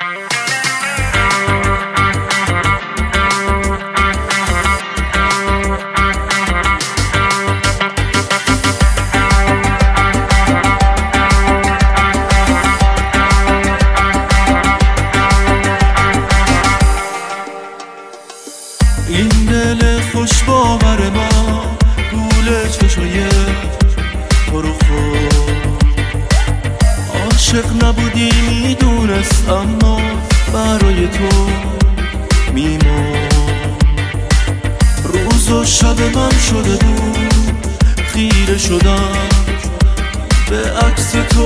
این دل خوش باور ما گول چشای تو رو خورد. عاشق نبودی میدونست اما برای تو میمون. روز و شب من شده بود خیره شدم به عکس تو.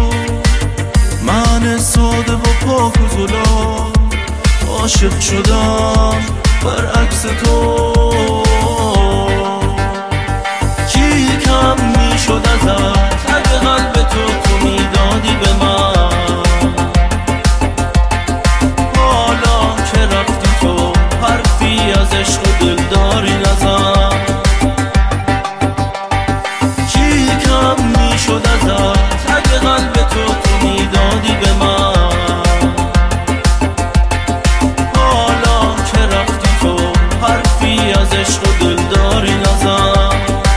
من ساده و پاک و زلال عاشق شدم برعکس تو. چی کم میشد ازت اگه قلب تو میدادی به من. حالا که رفتی تو حرفی از عشق و دلداری نزن. چی کم میشد ازت اگه قلب تو میدادی به من. از عشق و دلداری نزن.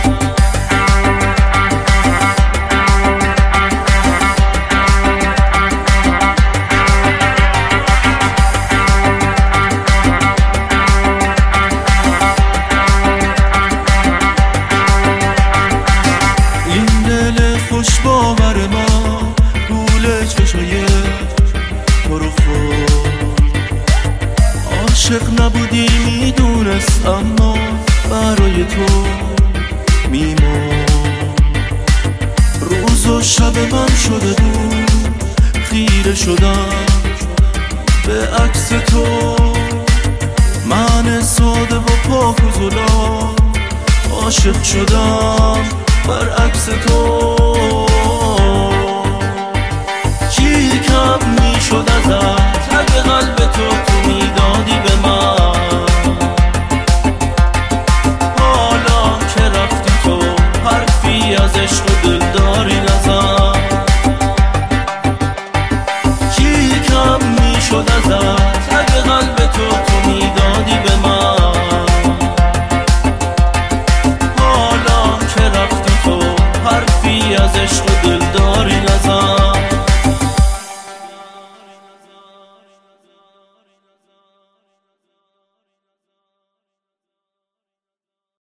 این دل خوش باور ما گول چشای تو رو خورد. عاشق نبودی میدونست اما برای تو میمون. روز و شب من شده بود خیره شدم به عکس تو. من ساده و پاک و زلال عاشق شدم برعکس تو. چی کم میشد ازت اگه قلب تو میدادی به من. حالا که رفتی تو حرفی از عشق و دلداری نزن.